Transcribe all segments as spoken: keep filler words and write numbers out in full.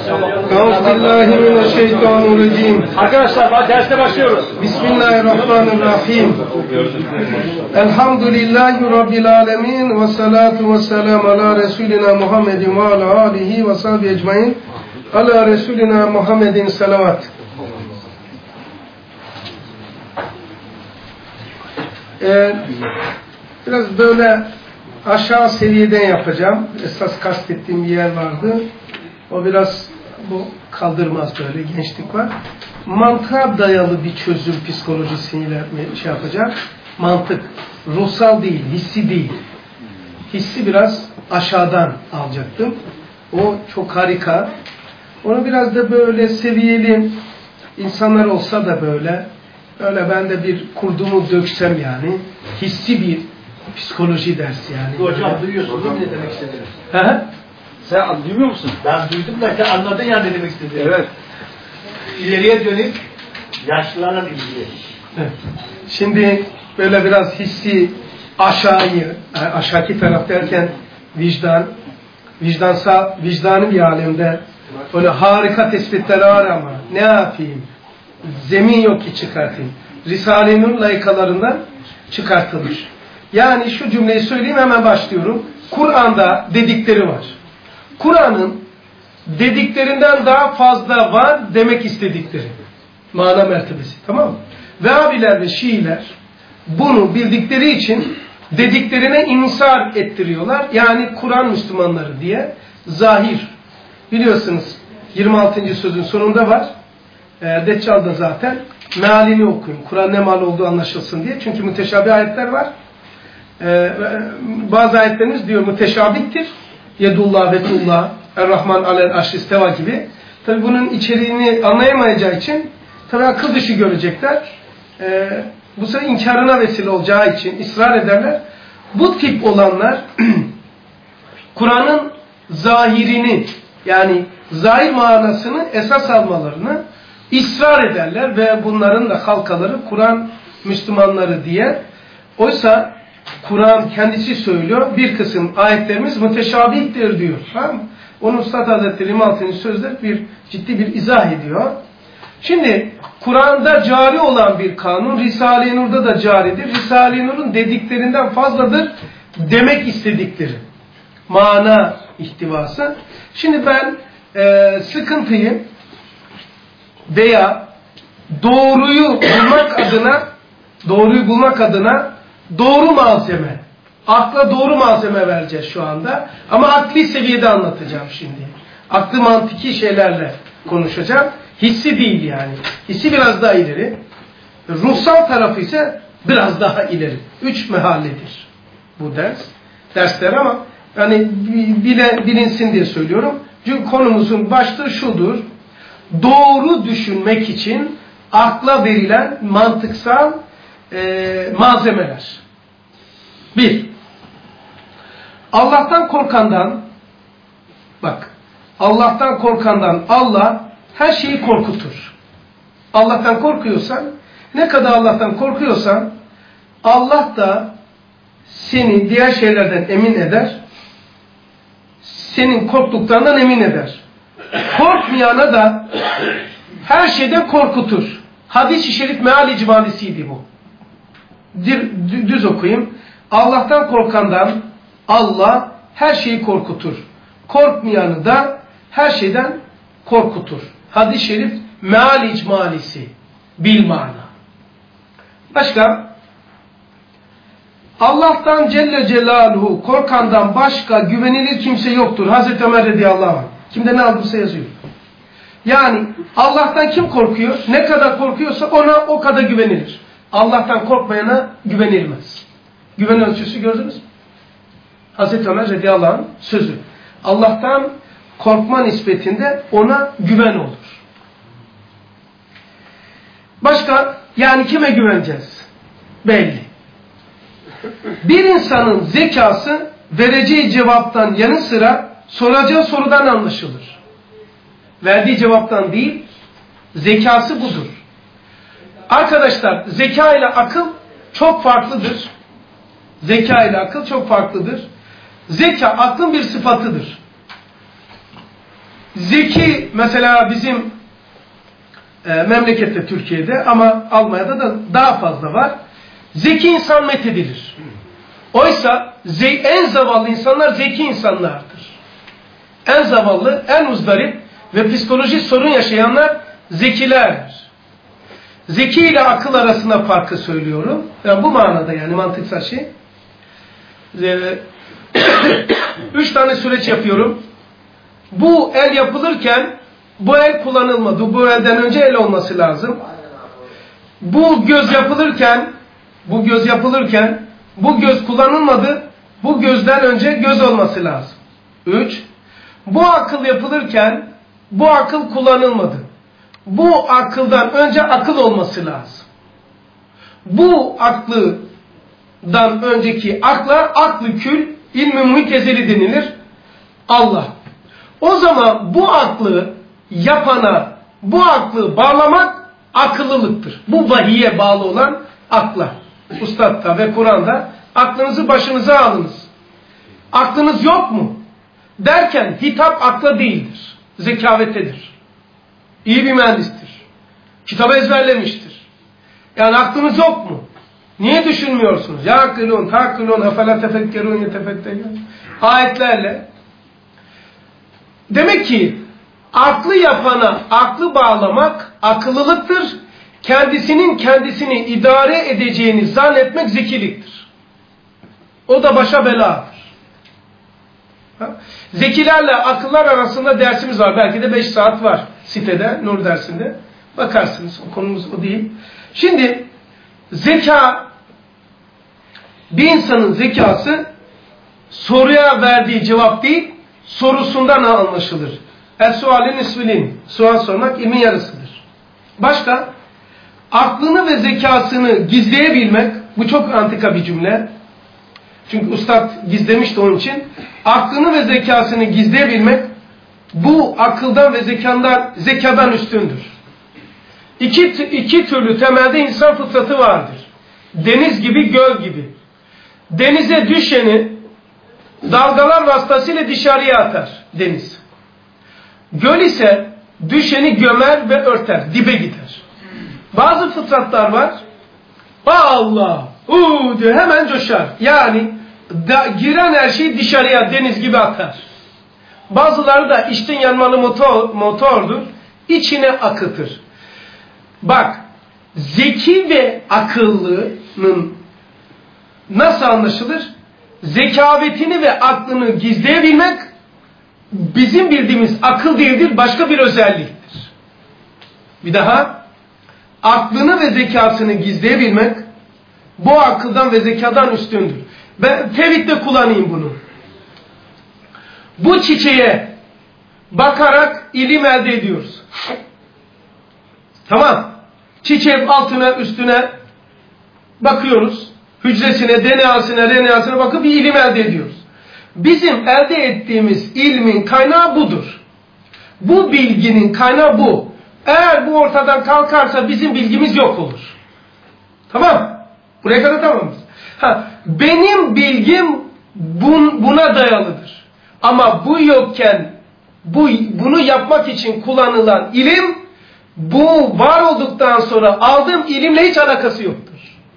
Euzubillahimineşşeytanirracim. Arkadaşlar derste başlıyoruz. Bismillahirrahmanirrahim. Elhamdülillahi Rabbil alemin ve salatu ve selam ala Resulina Muhammedin ve ala alihi ve sahbihi ecmain. Ala Resulina Muhammedin salavat. Ee, biraz böyle aşağı seviyeden yapacağım. Esas kastettiğim bir yer vardı. O biraz bu kaldırmaz, böyle gençlik var. Mantığa dayalı bir çözüm psikolojisiyle şey yapacak. Mantık, ruhsal değil, hissi değil. Hissi biraz aşağıdan alacaktım. O çok harika. Onu biraz da böyle seviyeli insanlar olsa da böyle, böyle ben de bir kurdumu döksem yani, hissi bir psikoloji dersi yani. Hocam duyuyorsun değil mi ne demek istediğini? He? Sen duymuyor musun? Ben duydum da sen anladın ya ne demek istediğini. Evet. İleriye dönük yaşlılarla ilgili. Evet. Şimdi böyle biraz hissi aşağıyı, aşağıki taraf derken vicdan, vicdansa, vicdanı bir alemde böyle harika tespitler var ama ne yapayım? Zemin yok ki çıkartayım. Risale-i Nur layıkalarından çıkartılır. Yani şu cümleyi söyleyeyim, hemen başlıyorum. Kur'an'da dedikleri var. Kur'an'ın dediklerinden daha fazla var demek istedikleri. Mana mertebesi. Tamam mı? Vehhabiler ve Şiiler bunu bildikleri için dediklerine insar ettiriyorlar. Yani Kur'an Müslümanları diye zahir. Biliyorsunuz yirmi altıncı sözün sonunda var. E, Deccal'da zaten mealini okuyun. Kur'an ne mal olduğu anlaşılsın diye. Çünkü müteşabih ayetler var. Ee, bazı ayetlerimiz diyor müteşabihtir. Yedullah ve tullah, Er-Rahman alel arş isteva gibi. Tabi bunun içeriğini anlayamayacağı için tabi akıl dışı görecekler. Ee, bu sefer inkarına vesile olacağı için ısrar ederler. Bu tip olanlar Kur'an'ın zahirini, yani zahir manasını esas almalarını ısrar ederler ve bunların da halkaları Kur'an Müslümanları diye. Oysa Kur'an kendisi söylüyor, bir kısım ayetlerimiz müteşabihtir diyor. Tamam mı? Onu Üstad Hazretleri yirmi altıncı sözde bir ciddi bir izah ediyor. Şimdi Kur'an'da cari olan bir kanun Risale-i Nur'da da caridir. Risale-i Nur'un dediklerinden fazladır demek istedikleri. Mana ihtivası. Şimdi ben e, sıkıntıyı veya doğruyu bulmak adına doğruyu bulmak adına doğru malzeme, akla doğru malzeme vereceğiz şu anda. Ama akli seviyede anlatacağım şimdi. Aklı mantiki şeylerle konuşacağım. Hissi değil yani. Hissi biraz daha ileri. Ruhsal tarafı ise biraz daha ileri. Üç mehalledir bu ders. Dersler ama yani bile, bilinsin diye söylüyorum. Çünkü konumuzun başlığı şudur. Doğru düşünmek için akla verilen mantıksal E, malzemeler. Bir, Allah'tan korkandan, bak, Allah'tan korkandan Allah her şeyi korkutur. Allah'tan korkuyorsan, ne kadar Allah'tan korkuyorsan, Allah da seni diğer şeylerden emin eder, senin korktuklarından emin eder. Korkmayana da her şeyden korkutur. Hadis-i şerif meal icmalisiydi bu. Düz okuyayım. Allah'tan korkandan Allah her şeyi korkutur. Korkmayanı da her şeyden korkutur. Hadis-i şerif meal icmalisi. Bil mana. Başka? Allah'tan Celle Celaluhu korkandan başka güvenilir kimse yoktur. Hazreti Ömer radıyallahu anh. Kimde ne aldıysa yazıyor. Yani Allah'tan kim korkuyor? Ne kadar korkuyorsa ona o kadar güvenilir. Allah'tan korkmayana güvenilmez. Güven ölçüsü gördünüz mü? Hazreti Ömer radıyallahu anh sözü. Allah'tan korkma nispetinde ona güven olur. Başka? Yani kime güveneceğiz? Belli. Bir insanın zekası vereceği cevaptan yanı sıra soracağı sorudan anlaşılır. Verdiği cevaptan değil, zekası budur. Arkadaşlar, zeka ile akıl çok farklıdır. Zeka ile akıl çok farklıdır. Zeka aklın bir sıfatıdır. Zeki mesela bizim e, memlekette Türkiye'de ama Almanya'da da daha fazla var. Zeki insan methedilir. Oysa en zavallı insanlar zeki insanlardır. En zavallı, en uzdarip ve psikolojik sorun yaşayanlar zekilerdir. Zeki ile akıl arasında farkı söylüyorum. Yani bu manada yani mantıksal şey. Üç tane süreç yapıyorum. Bu el yapılırken bu el kullanılmadı. Bu elden önce el olması lazım. Bu göz yapılırken bu göz yapılırken bu göz kullanılmadı. Bu gözden önce göz olması lazım. Üç. Bu akıl yapılırken bu akıl kullanılmadı. Bu akıldan önce akıl olması lazım. Bu aklıdan önceki akla aklı kül, ilmi muhkezeli denilir. Allah. O zaman bu aklı yapana, bu aklı bağlamak akıllılıktır. Bu vahiye bağlı olan akla. Ustad'da ve Kur'an'da aklınızı başınıza alınız. Aklınız yok mu? Derken hitap akla değildir. Zekavettedir. İyi bir mühendistir. Kitabı ezberlemiştir. Yani aklınız yok mu? Niye düşünmüyorsunuz? Ya akılun, takulun, afela tefekkerun, yetefekkerun. Ayetlerle. Demek ki aklı yapana aklı bağlamak akıllılıktır. Kendisinin kendisini idare edeceğini zannetmek zekiliktir. O da başa beladır. Ha? Zekilerle akıllar arasında dersimiz var. Belki de beş saat var sitede, Nur dersinde. Bakarsınız. O konumuz o değil. Şimdi zeka, bir insanın zekası soruya verdiği cevap değil, sorusundan anlaşılır. Es-sualin isvilin. Sual sormak ilmin yarısıdır. Başka? Aklını ve zekasını gizleyebilmek, bu çok antika bir cümle. Çünkü ustad gizlemişti onun için. Aklını ve zekasını gizleyebilmek, bu akıldan ve zekandan, zekadan üstündür. İki, iki türlü temelde insan fıtratı vardır. Deniz gibi, göl gibi. Denize düşeni dalgalar vasıtasıyla dışarıya atar deniz. Göl ise düşeni gömer ve örter, dibe gider. Bazı fıtratlar var. Allah! Uuu diyor, hemen coşar. Yani da, giren her şeyi dışarıya deniz gibi atar. Bazıları da içten yanmalı motor, motordur. İçine akıtır. Bak, zeki ve akıllının nasıl anlaşılır? Zekavetini ve aklını gizleyebilmek bizim bildiğimiz akıl değildir, başka bir özelliktir. Bir daha, aklını ve zekasını gizleyebilmek bu akıldan ve zekadan üstündür. Ben tevhidde kullanayım bunu. Bu çiçeğe bakarak ilim elde ediyoruz. Tamam. Çiçeğin altına, üstüne bakıyoruz. Hücresine, D N A'sına, R N A'sına bakıp bir ilim elde ediyoruz. Bizim elde ettiğimiz ilmin kaynağı budur. Bu bilginin kaynağı bu. Eğer bu ortadan kalkarsa bizim bilgimiz yok olur. Tamam. Buraya kadar tamamız. Ha, benim bilgim bun, buna dayalıdır. Ama bu yokken bu, bunu yapmak için kullanılan ilim, bu var olduktan sonra aldığım ilimle hiç alakası yoktur.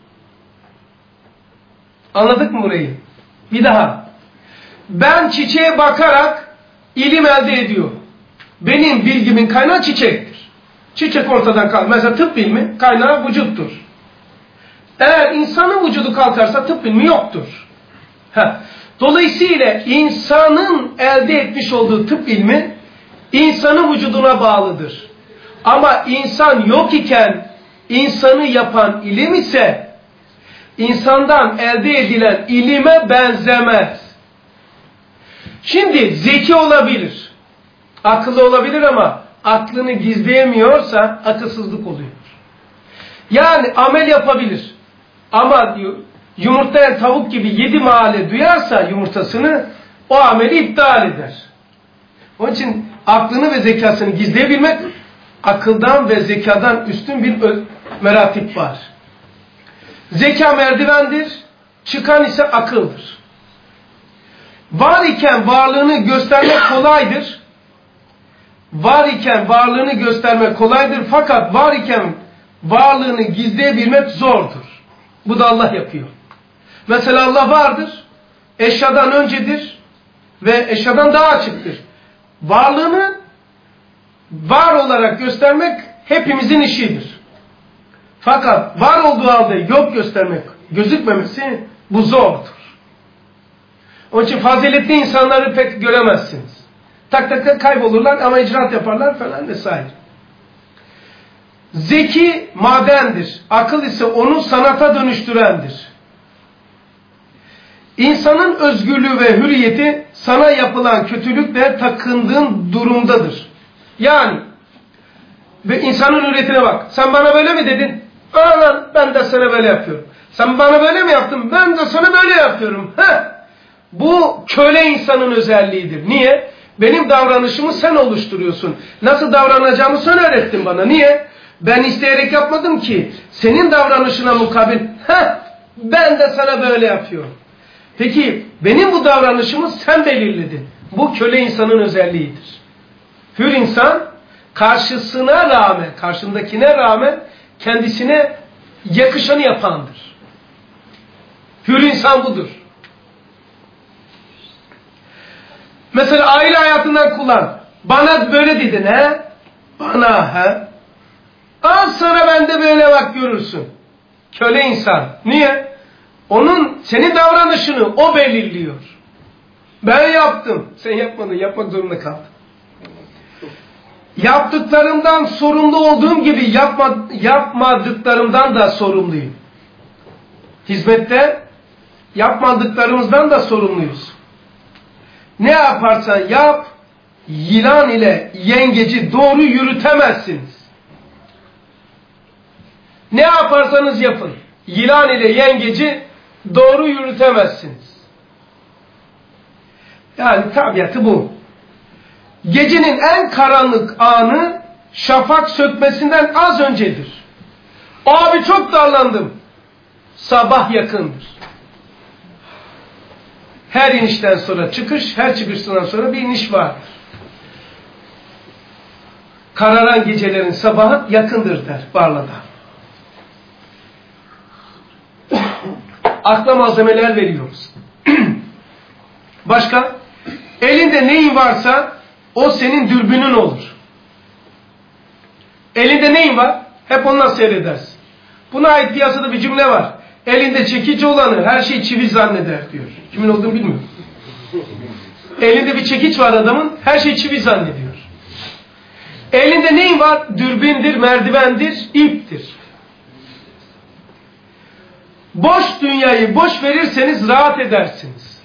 Anladık mı burayı? Bir daha. Ben çiçeğe bakarak ilim elde ediyorum. Benim bilgimin kaynağı çiçektir. Çiçek ortadan kalkar. Mesela tıp bilimi kaynağı vücuttur. Eğer insanın vücudu kalkarsa tıp bilimi yoktur. Heh. Dolayısıyla insanın elde etmiş olduğu tıp ilmi insanın vücuduna bağlıdır. Ama insan yok iken insanı yapan ilim ise insandan elde edilen ilime benzemez. Şimdi zeki olabilir, akıllı olabilir ama aklını gizleyemiyorsa akılsızlık oluyor. Yani amel yapabilir ama diyor, yumurtlayan tavuk gibi yedi mahalle duyarsa yumurtasını o ameli iptal eder. Onun için aklını ve zekasını gizleyebilmek akıldan ve zekadan üstün bir meratip var. Zeka merdivendir, çıkan ise akıldır. Var iken varlığını göstermek kolaydır. var iken varlığını göstermek kolaydır fakat var iken varlığını gizleyebilmek zordur. Bu da Allah yapıyor. Mesela Allah vardır, eşyadan öncedir ve eşyadan daha açıktır. Varlığını var olarak göstermek hepimizin işidir. Fakat var olduğu halde yok göstermek, gözükmemesi bu zordur. Onun için faziletli insanları pek göremezsiniz. Tak tak tak kaybolurlar ama icraat yaparlar falan vesaire. Zeki madendir. Akıl ise onu sanata dönüştürendir. İnsanın özgürlüğü ve hürriyeti sana yapılan kötülükle takındığın durumdadır. Yani ve insanın hürriyetine bak. Sen bana böyle mi dedin? Aa lan ben de sana böyle yapıyorum. Sen bana böyle mi yaptın? Ben de sana böyle yapıyorum. Heh. Bu köle insanın özelliğidir. Niye? Benim davranışımı sen oluşturuyorsun. Nasıl davranacağımı sen öğrettin bana. Niye? Ben isteyerek yapmadım ki. Senin davranışına mukabil. Heh, ben de sana böyle yapıyorum. Peki benim bu davranışımı sen belirledin. Bu köle insanın özelliğidir. Hür insan karşısına rağmen, karşındakine rağmen kendisine yakışanı yapandır. Hür insan budur. Mesela aile hayatından kullan. Bana böyle dedin he? Bana he? Al sana ben de böyle bak görürsün. Köle insan. Niye? Onun, senin davranışını o belirliyor. Ben yaptım. Sen yapmadın. Yapmak zorunda kaldın. Yaptıklarımdan sorumlu olduğum gibi yapma, yapmadıklarımdan da sorumluyum. Hizmette yapmadıklarımızdan da sorumluyuz. Ne yaparsan yap, yılan ile yengeci doğru yürütemezsiniz. Ne yaparsanız yapın, yılan ile yengeci doğru yürütemezsiniz. Yani tabiatı bu. Gecenin en karanlık anı şafak sökmesinden az öncedir. Abi çok darlandım. Sabah yakındır. Her inişten sonra çıkış, her çıkıştan sonra bir iniş vardır. Kararan gecelerin sabahı yakındır der Barla'da. Akla malzemeler veriyoruz. Başka? Elinde neyin varsa o senin dürbünün olur. Elinde neyin var? Hep onunla seyredersin. Buna ait piyasada bir cümle var. Elinde çekici olanı her şey çivi zanneder diyor. Kimin olduğunu bilmiyorum. Elinde bir çekiç var adamın, her şey çivi zannediyor. Elinde neyin var? Dürbündür, merdivendir, iptir. Boş dünyayı boş verirseniz rahat edersiniz.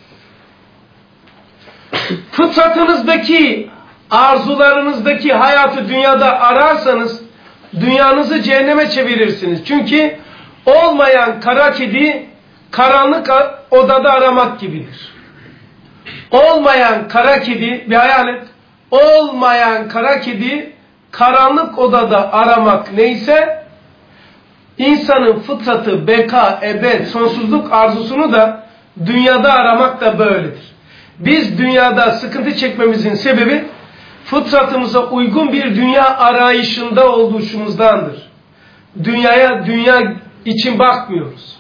Fıtratınızdaki, arzularınızdaki hayatı dünyada ararsanız dünyanızı cehenneme çevirirsiniz. Çünkü olmayan kara kedi karanlık odada aramak gibidir. Olmayan kara kedi, bir hayal et. Olmayan kara kedi karanlık odada aramak neyse, insanın fıtratı, beka, ebed, sonsuzluk arzusunu da dünyada aramak da böyledir. Biz dünyada sıkıntı çekmemizin sebebi fıtratımıza uygun bir dünya arayışında oluşumuzdandır. Dünyaya dünya için bakmıyoruz.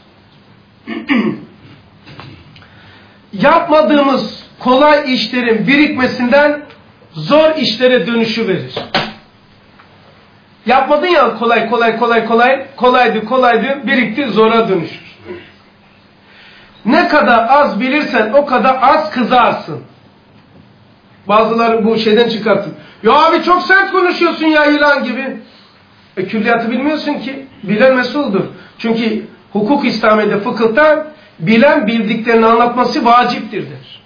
Yapmadığımız kolay işlerin birikmesinden zor işlere dönüşü verir. Yapmadın ya kolay kolay kolay kolay, kolaydı kolaydı, birikti, zora dönüşür. Ne kadar az bilirsen o kadar az kızarsın. Bazıları bu şeyden çıkartın. Ya abi çok sert konuşuyorsun ya yılan gibi. E külliyatı bilmiyorsun ki. Bilen mesuldür. Çünkü hukuk İslamiye'de, fıkıhta bilen bildiklerini anlatması vaciptir der.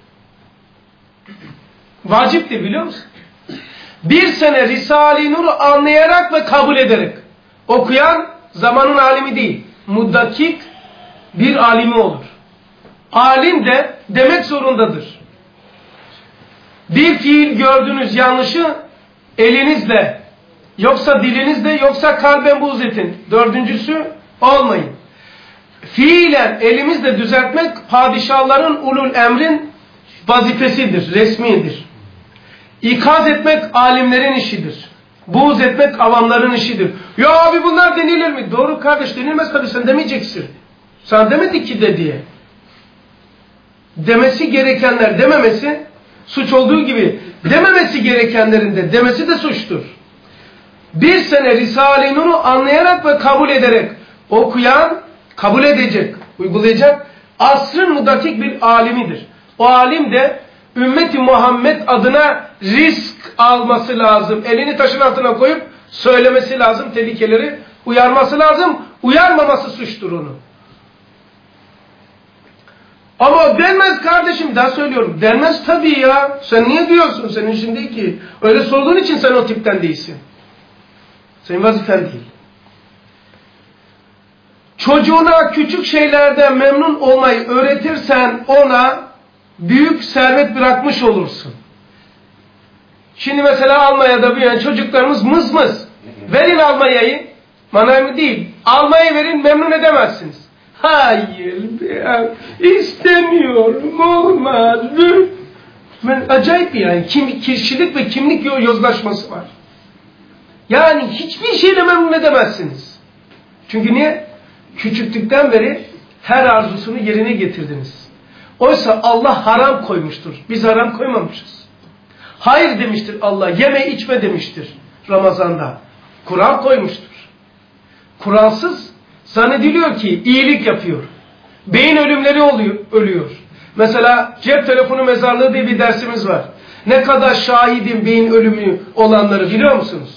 Vaciptir biliyor musun? Bir sene Risale-i Nur'u anlayarak ve kabul ederek okuyan zamanın alimi değil, muddakik bir alimi olur. Alim de demek zorundadır. Bir fiil gördüğünüz yanlışı elinizle, yoksa dilinizle, yoksa kalben buğz etin. Dördüncüsü olmayın. Fiilen elimizle düzeltmek padişahların, ulul emrin vazifesidir, resmidir. İkaz etmek alimlerin işidir. Buğz etmek avamların işidir. Ya abi bunlar denilir mi? Doğru kardeş, denilmez tabii, sen demeyeceksin. Sana demedik ki de diye. Demesi gerekenler dememesi suç olduğu gibi dememesi gerekenlerin de demesi de suçtur. Bir sene Risale-i Nur'u anlayarak ve kabul ederek okuyan kabul edecek, uygulayacak asrın mudakik bir alimidir. O alim de ümmeti Muhammed adına risk alması lazım. Elini taşın altına koyup söylemesi lazım, tehlikeleri uyarması lazım. Uyarmaması suçtur onu. Ama denmez kardeşim, daha söylüyorum. Denmez tabii ya. Sen niye diyorsun? Senin işin değil ki. Öyle sorduğun için sen o tipten değilsin. Senin vazifen değil. Çocuğuna küçük şeylerden memnun olmayı öğretirsen ona büyük servet bırakmış olursun. Şimdi mesela Almanya'da büyüyen çocuklarımız mız mız. Verin Almanya'yı. Manayı değil. Almanya'yı verin, memnun edemezsiniz. Hayır, ben istemiyorum, olmaz. Ben, acayip yani. Kim, kişilik ve kimlik yozlaşması var. Yani hiçbir şeyle memnun edemezsiniz. Çünkü niye? Küçüklükten beri her arzusunu yerine getirdiniz. Oysa Allah haram koymuştur. Biz haram koymamışız. Hayır demiştir Allah. Yeme içme demiştir Ramazan'da. Kur'an koymuştur. Kur'ansız zannediliyor ki iyilik yapıyor. Beyin ölümleri oluyor, ölüyor. Mesela cep telefonu mezarlığı diye bir dersimiz var. Ne kadar şahidim beyin ölümü olanları biliyor musunuz?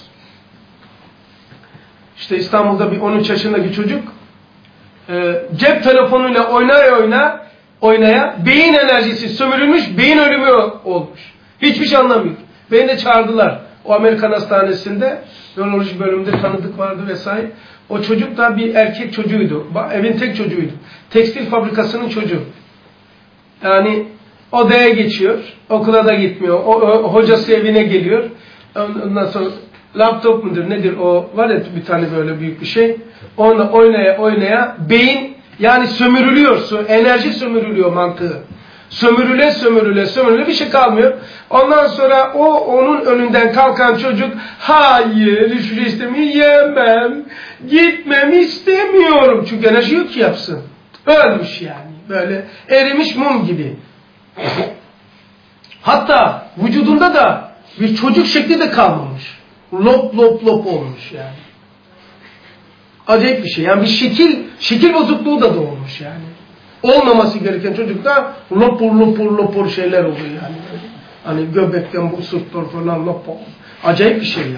İşte İstanbul'da bir on üç yaşındaki çocuk e, cep telefonuyla oynaya oyna, oynaya beyin enerjisi sömürülmüş, beyin ölümü olmuş. Hiçbir şey anlamıyor. Beni de çağırdılar. O Amerikan hastanesinde nöroloji bölümünde tanıdık vardı vesaire. O çocuk da bir erkek çocuğuydu. Evin tek çocuğuydu. Tekstil fabrikasının çocuğu. Yani odaya geçiyor. Okula da gitmiyor. O, o, hocası evine geliyor. Ondan sonra laptop mudur nedir o? Var ya bir tane böyle büyük bir şey. Onunla oynaya oynaya beyin yani sömürülüyor. Enerji sömürülüyor mantığı. Sömürüle sömürüle sömürüle bir şey kalmıyor. Ondan sonra o onun önünden kalkan çocuk hayır hiçbir şey istemiyorum, yemem, gitmem istemiyorum. Çünkü enerji yok ki yapsın. Ölmüş yani. Böyle erimiş mum gibi. Hatta vücudunda da bir çocuk şekli de kalmamış. Lop lop lop olmuş yani. Acayip bir şey. Yani bir şekil şekil bozukluğu da doğmuş yani. Olmaması gereken çocukta lopur lopur lopur şeyler oluyor yani. Hani göbekten bu sırtlar falan lopur. Acayip bir şey ya.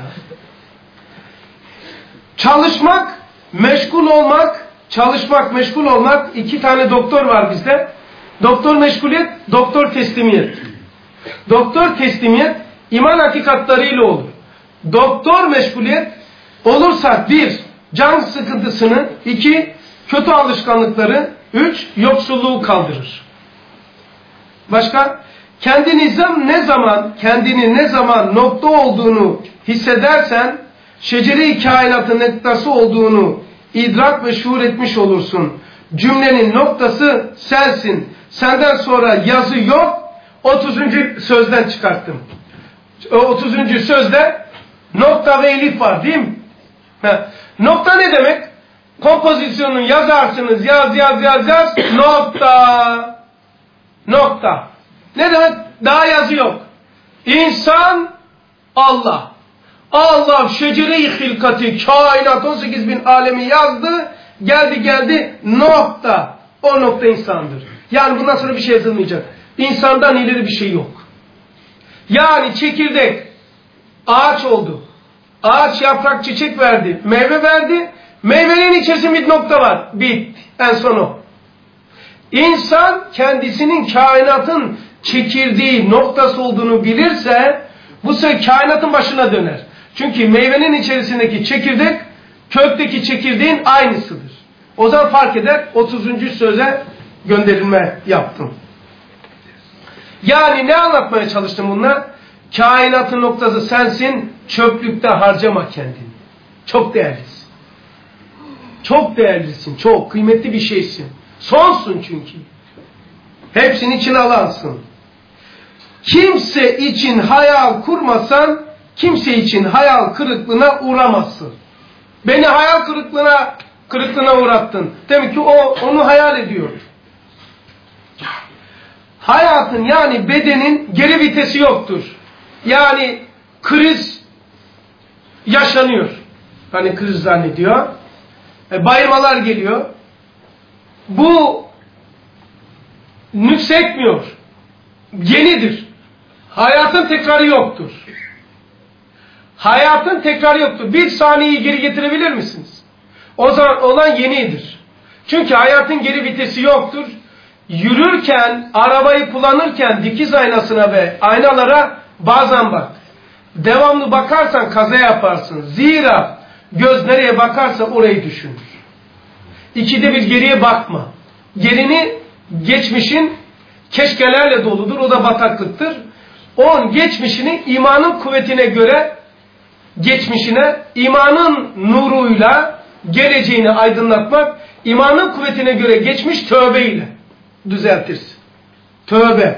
Çalışmak, meşgul olmak, çalışmak, meşgul olmak. İki tane doktor var bizde. Doktor meşguliyet, doktor teslimiyet. Doktor teslimiyet iman hakikatlarıyla olur. Doktor meşguliyet olursa bir, can sıkıntısını, iki, kötü alışkanlıkları, üç, yoksulluğu kaldırır. Başka? Kendi nizam ne zaman, kendini ne zaman nokta olduğunu hissedersen, şecere-i kainatın noktası olduğunu idrak ve şuur etmiş olursun. Cümlenin noktası sensin. Senden sonra yazı yok. otuzuncu sözden çıkarttım. O otuzuncu sözde nokta ve elif var değil mi? Ha. Nokta ne demek? Kompozisyonunu yazarsınız. Yaz yaz yaz yaz. Nokta. Nokta. Ne demek? Daha yazı yok. İnsan Allah. Allah şecere-i hilkati kainat on sekiz bin alemi yazdı. Geldi geldi nokta. O nokta insandır. Yani bundan sonra bir şey yazılmayacak. İnsandan ileri bir şey yok. Yani çekirdek ağaç oldu. Ağaç yaprak çiçek verdi. Meyve verdi. Meyvenin içerisinde bir nokta var. Bitti. En son o. İnsan kendisinin kainatın çekirdeği noktası olduğunu bilirse bu sefer kainatın başına döner. Çünkü meyvenin içerisindeki çekirdek kökteki çekirdeğin aynısıdır. O zaman fark eder. otuzuncu söze gönderilme yaptım. Yani ne anlatmaya çalıştım bununla? Kainatın noktası sensin, çöplükte harcama kendini. Çok değerlisin. Çok değerlisin, çok kıymetli bir şeysin. Sonsun çünkü. Hepsini içine alansın. kimse için hayal kurmasan, kimse için hayal kırıklığına uğramazsın. Beni hayal kırıklığına kırıklığına uğrattın. Demek ki o onu hayal ediyor. Hayatın yani bedenin geri vitesi yoktur. Yani kriz yaşanıyor. Hani kriz zannediyor. E, bayılmalar geliyor. Bu nüksetmiyor. Yenidir. Hayatın tekrarı yoktur. Hayatın tekrarı yoktur. Bir saniyeyi geri getirebilir misiniz? O zaman olan yenidir. Çünkü hayatın geri vitesi yoktur. Yürürken, arabayı kullanırken dikiz aynasına ve aynalara bazen bak. Devamlı bakarsan kaza yaparsın. Zira göz nereye bakarsa orayı düşünür. İkide bir geriye bakma. Gerini, geçmişin keşkelerle doludur. O da bataklıktır. On geçmişini imanın kuvvetine göre geçmişine, imanın nuruyla geleceğini aydınlatmak, imanın kuvvetine göre geçmiş tövbeyle düzeltirsin. Tövbe.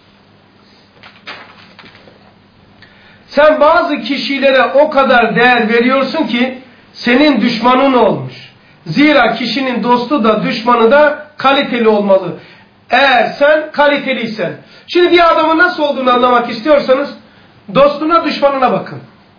Sen bazı kişilere o kadar değer veriyorsun ki senin düşmanın olmuş. Zira kişinin dostu da düşmanı da kaliteli olmalı. Eğer sen kaliteliysen. Şimdi bir adamın nasıl olduğunu anlamak istiyorsanız dostuna düşmanına bakın.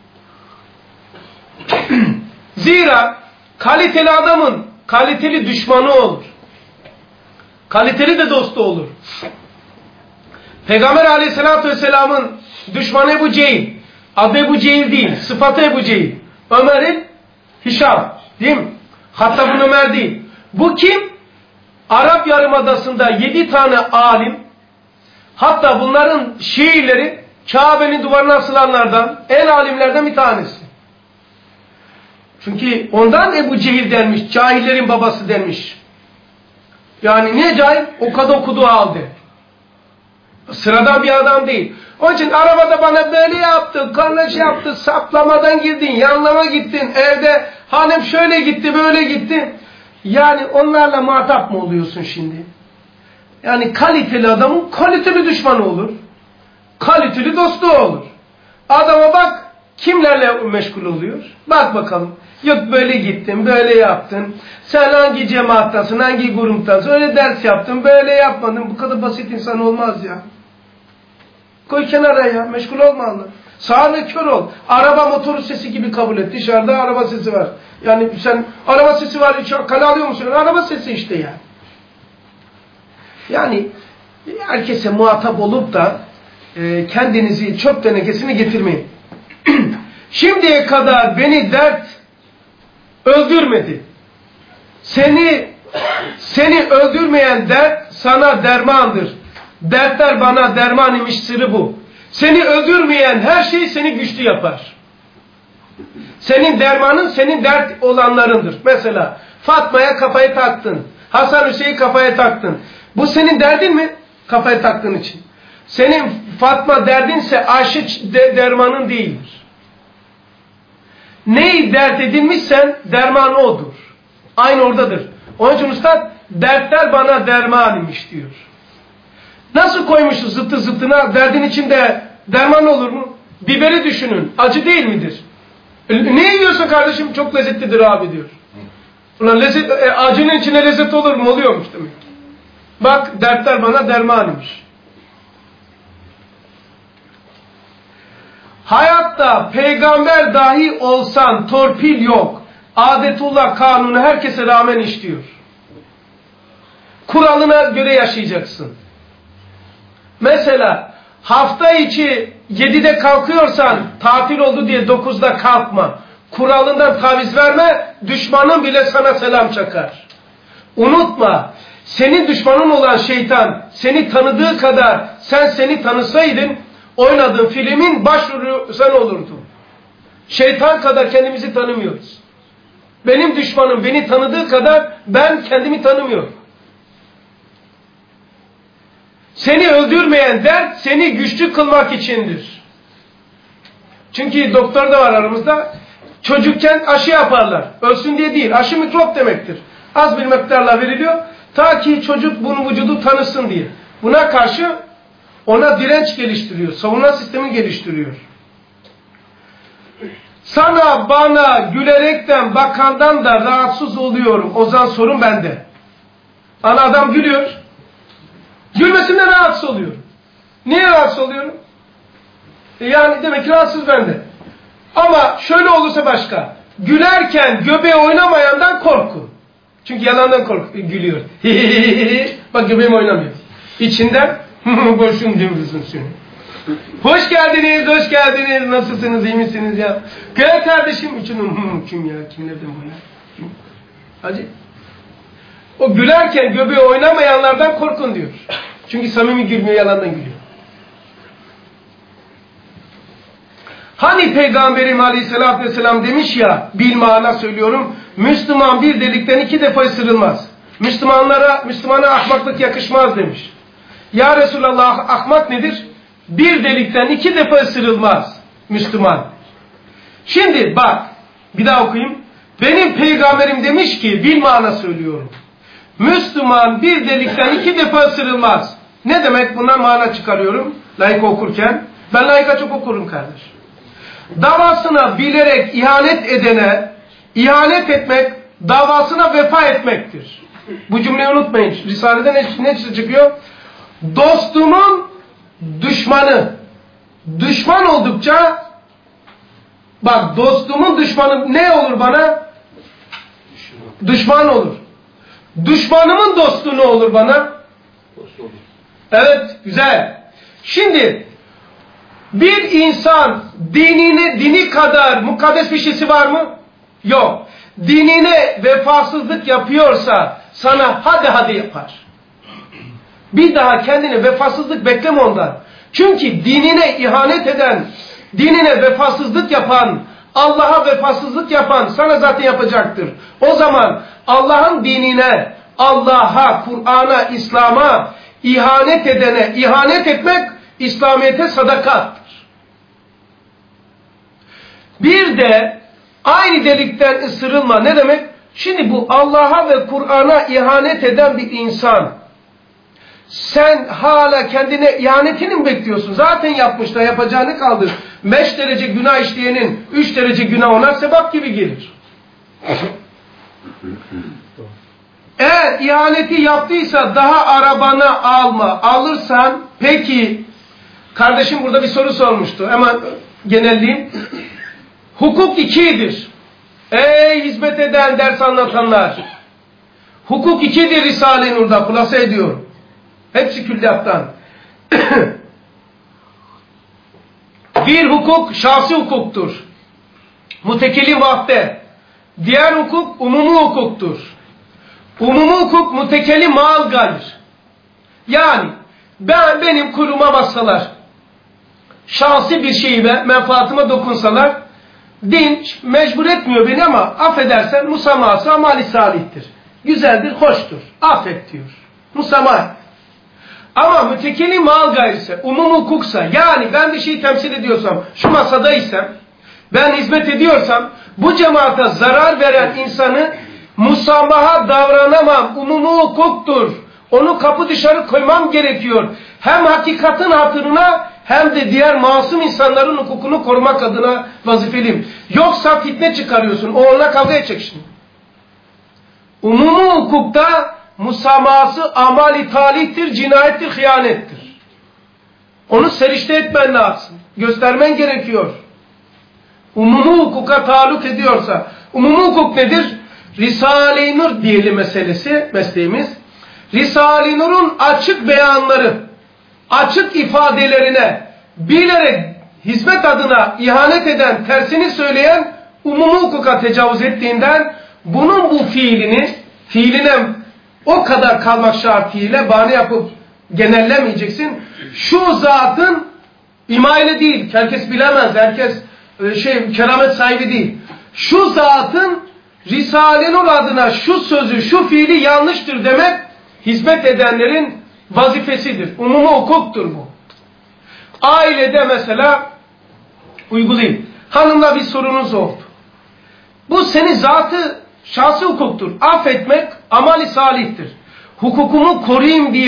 Zira kaliteli adamın kaliteli düşmanı olur. Kaliteli de dostu olur. Peygamber aleyhissalatü vesselamın düşmanı Ebu Cehil. Adı Ebu Cehil değil. Sıfatı Ebu Cehil. Ömer'in Hişam. Değil mi? Hattab'ın Ömer değil. Bu kim? Arap Yarımadası'nda yedi tane alim. Hatta bunların şiirleri Kabe'nin duvarına asılanlardan, en alimlerden bir tanesi. Çünkü ondan Ebu Cehil denmiş. Cahillerin babası denmiş. Yani niye cahil? O kadar okuduğu halde. Sıradan bir adam değil. Onun için arabada bana böyle yaptı, kardeş yaptı, saplamadan girdin, yanlama gittin, evde hanım şöyle gitti, böyle gitti. Yani onlarla muhatap mı oluyorsun şimdi? Yani kaliteli adamın kaliteli düşmanı olur. Kaliteli dostu olur. Adama bak, kimlerle meşgul oluyor? Bak bakalım. Yok böyle gittin, böyle yaptın. Sen hangi cemaattasın, hangi gruptasın? Öyle ders yaptın, böyle yapmadın. Bu kadar basit insan olmaz ya. Koy kenara ya, meşgul olma Allah. Sağır ve kör ol. Araba motoru sesi gibi kabul et. Dışarıda araba sesi var. Yani sen araba sesi var, kale alıyor musun? Araba sesi işte ya. Yani herkese muhatap olup da e, kendinizi çöp tenekesine getirmeyin. Şimdiye kadar beni dert öldürmedi. Seni seni öldürmeyen dert sana dermandır. Dertler bana derman imiş, sırrı bu. Seni öldürmeyen her şey seni güçlü yapar. Senin dermanın senin dert olanlarındır. Mesela Fatma'ya kafayı taktın. Hasan Hüseyin kafaya taktın. Bu senin derdin mi? Kafaya taktığın için. Senin Fatma derdinse Ayşe de dermanın değildir. Neyi dert edinmişsen dermanı odur. Aynı oradadır. Onun için Üstad dertler bana derman imiş diyor. Nasıl koymuşuz zıttı zıttına, derdin içinde derman olur mu? Biberi düşünün. Acı değil midir? Ne yiyorsun kardeşim? Çok lezzetlidir abi diyor. Ulan lezzet, e, acının içine lezzet olur mu? Oluyormuş demek. Bak dertler bana derman imiş. Hayatta peygamber dahi olsan torpil yok. Adetullah kanunu herkese rağmen işliyor. Kuralına göre yaşayacaksın. Mesela hafta içi yedide kalkıyorsan tatil oldu diye dokuzda kalkma. Kuralından taviz verme, düşmanın bile sana selam çakar. Unutma, senin düşmanın olan şeytan seni tanıdığı kadar sen seni tanısaydın oynadığın filmin başrolü sen olurdun. Şeytan kadar kendimizi tanımıyoruz. Benim düşmanım beni tanıdığı kadar ben kendimi tanımıyorum. Seni öldürmeyen dert seni güçlü kılmak içindir. Çünkü doktor da var aramızda. Çocukken aşı yaparlar. Ölsün diye değil. Aşı mikrop demektir. Az bir miktarla veriliyor. Ta ki çocuk bunun vücudu tanısın diye. Buna karşı Ona direnç geliştiriyor. Savunma sistemi geliştiriyor. Sana bana gülerekten bakandan da rahatsız oluyorum. O zaman sorun bende. Ana adam gülüyor. Gülmesinden rahatsız oluyorum. Niye rahatsız oluyorum? E yani demek ki rahatsız bende. Ama şöyle olursa başka. Gülerken göbeği oynamayandan korkun. Çünkü yalandan kork gülüyor. Bak göbeğim oynamıyor. İçinden boşun cımbızın seni. Hoş geldiniz, hoş geldiniz. Nasılsınız, iyi misiniz ya? Gel kardeşim. İçinden kim ya, kim nereden bu ya? Kim? Hacı. O gülerken göbeği oynamayanlardan korkun diyor. Çünkü samimi gülmüyor, yalandan gülüyor. Hani Peygamberim Aleyhisselatü Vesselam demiş ya, bilmana söylüyorum, Müslüman bir delikten iki defa ısırılmaz. Müslümanlara, Müslümana ahmaklık yakışmaz demiş. Ya Resulallah, ahmak nedir? Bir delikten iki defa ısırılmaz Müslüman. Şimdi bak, bir daha okuyayım. Benim peygamberim demiş ki, bilmana söylüyorum. Müslüman bir delikten iki defa ısırılmaz. Ne demek? Bundan mana çıkarıyorum layık okurken. Ben layıka çok okurum kardeş. Davasına bilerek ihanet edene, ihanet etmek, davasına vefa etmektir. Bu cümleyi unutmayın. Risale'de ne, ne çıkıyor? Dostumun düşmanı. Düşman oldukça, bak dostumun düşmanı ne olur bana? Düşman olur. Düşmanımın dostu ne olur bana? Dost olur. Evet, güzel. Şimdi bir insan dinine, dini kadar mukaddes bir şeysi var mı? Yok. Dinine vefasızlık yapıyorsa sana hadi hadi yapar. Bir daha kendine vefasızlık bekleme ondan. Çünkü dinine ihanet eden, dinine vefasızlık yapan, Allah'a vefasızlık yapan sana zaten yapacaktır. O zaman Allah'ın dinine, Allah'a, Kur'an'a, İslam'a ihanet edene ihanet etmek İslamiyet'e sadakattır. Bir de aynı delikten ısırılma ne demek? Şimdi bu Allah'a ve Kur'an'a ihanet eden bir insan, sen hala kendine ihanetini mi bekliyorsun? Zaten yapmış da yapacağını kaldır. Beş derece günah işleyenin üç derece günah ona sebep gibi gelir. Eğer ihaneti yaptıysa daha arabana alma. Alırsan peki, kardeşim burada bir soru sormuştu. Hemen genelleyeyim. Hukuk ikidir. Ey hizmet eden, ders anlatanlar. Hukuk ikidir Risale-i Nur'da, kulasa ediyorum. Hepsi külliyattan. Bir hukuk şahsi hukuktur. Mutekellim vahde. Diğer hukuk umumi hukuktur. Umumi hukuk mutekellim mal gayr. Yani ben benim kuruma bassalar, şahsi bir şeyime, menfaatıma dokunsalar, din mecbur etmiyor beni ama affedersen musamahası amali salihtir. Güzeldir, hoştur. Affet diyor. Musamaha. Ama mütekellim mal gayrısı, umum hukuksa, yani ben bir şeyi temsil ediyorsam, şu masadaysam, ben hizmet ediyorsam, bu cemaate zarar veren insanı musamaha davranamam. Umumi hukuktur. Onu kapı dışarı koymam gerekiyor. Hem hakikatin hatırına hem de diğer masum insanların hukukunu korumak adına vazifeliyim. Yoksa fitne çıkarıyorsun. O onunla kavga edecek şimdi. Umumi hukukta musamahası amali talihtir, cinayettir, hıyanettir. Onu serişte etmen lazım. Göstermen gerekiyor. Umumi hukuka taluk ediyorsa. Umumi hukuk nedir? Risale-i Nur diyelim meselesi, mesleğimiz. Risale-i Nur'un açık beyanları, açık ifadelerine bilerek hizmet adına ihanet eden, tersini söyleyen umumi hukuka tecavüz ettiğinden bunun bu fiilini, fiiline o kadar kalmak şartıyla bahane yapıp genellemeyeceksin. Şu zatın imayla değil, herkes bilemez, herkes şey keramet sahibi değil. Şu zatın Risale-i Nur adına şu sözü, şu fiili yanlıştır demek hizmet edenlerin vazifesidir. Umumi hukuktur bu. Ailede mesela uygulayayım. Hanımla bir sorunuz oldu. Bu senin zatı şahsi hukuktur. Affetmek amali salihtir. Hukukumu koruyayım diye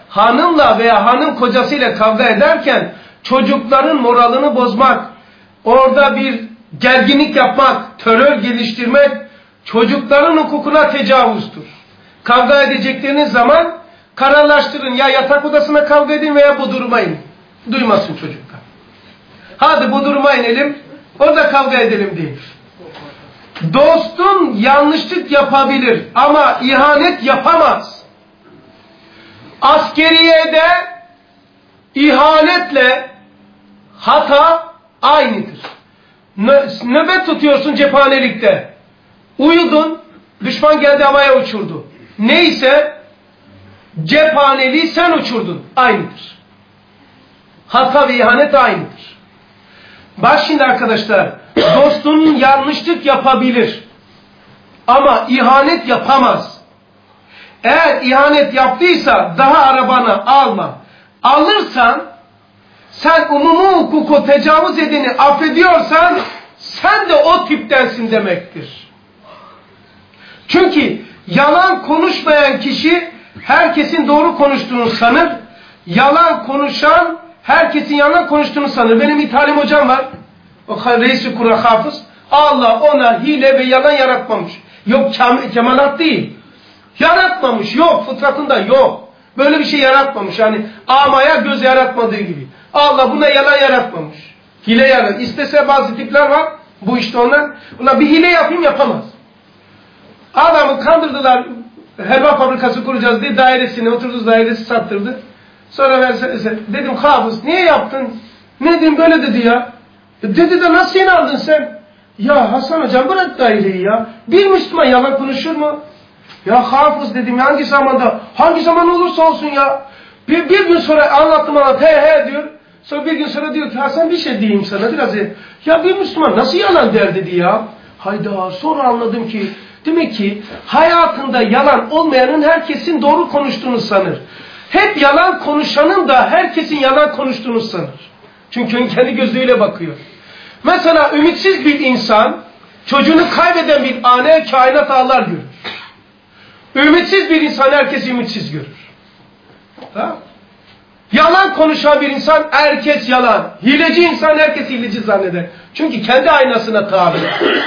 hanımla veya hanım kocasıyla kavga ederken çocukların moralini bozmak, orada bir gerginlik yapmak, terör geliştirmek çocukların hukukuna tecavüzdür. Kavga edecekleriniz zaman kararlaştırın. Ya yatak odasına kavga edin veya bu duruma inin. Duymasın çocuklar. Hadi bu duruma inelim, orada kavga edelim değil. Dostun yanlışlık yapabilir ama ihanet yapamaz. Askeriyede ihanetle hata aynıdır. Nöbet tutuyorsun cephanelikte. Uyudun, düşman geldi havaya uçurdu. Neyse cephaneliği sen uçurdun. Aynıdır. Hata ve ihanet aynıdır. Bak şimdi arkadaşlar, dostunun yanlışlık yapabilir ama ihanet yapamaz. Eğer ihanet yaptıysa daha arabanı alma. Alırsan sen umumi hukuku tecavüz edeni affediyorsan sen de o tiptensin demektir. Çünkü yalan konuşmayan kişi herkesin doğru konuştuğunu sanır. Yalan konuşan herkesin yalan konuştuğunu sanır. Benim bir talim hocam var. O reis-i kura hafız. Allah ona hile ve yalan yaratmamış. Yok kem kemalat değil. Yaratmamış. Yok. Fıtratında yok. Böyle bir şey yaratmamış. Yani amaya göz yaratmadığı gibi. Allah buna yalan yaratmamış. Hile yarat. İstese bazı tipler var. Bu işte onlar. Ulan bir hile yapayım yapamaz. Adamı kandırdılar. Helva fabrikası kuracağız diye dairesini, oturduğu dairesi sattırdı. Sonra versene, dedim hafız niye yaptın? Ne dedim böyle dedi ya. E dedi de nasıl inandın sen? Ya Hasan hocam bırak daireyi ya. Bir Müslüman yalan konuşur mu? Ya hafız dedim hangi zamanda? Hangi zaman olursa olsun ya. Bir, bir gün sonra anlattım anlat he he diyor. Sonra bir gün sonra diyor ki Hasan bir şey diyeyim sana biraz. Ya bir Müslüman nasıl yalan der dedi ya. Hayda sonra anladım ki demek ki hayatında yalan olmayanın herkesin doğru konuştuğunu sanır. Hep yalan konuşanın da herkesin yalan konuştuğunu sanır. Çünkü kendi gözüyle bakıyor. Mesela ümitsiz bir insan çocuğunu kaybeden bir anne kainat ağlar görür. Ümitsiz bir insan herkes ümitsiz görür. Tamam? Yalan konuşan bir insan herkes yalan. Hileci insan herkes hileci zanneder. Çünkü kendi aynasına tabi.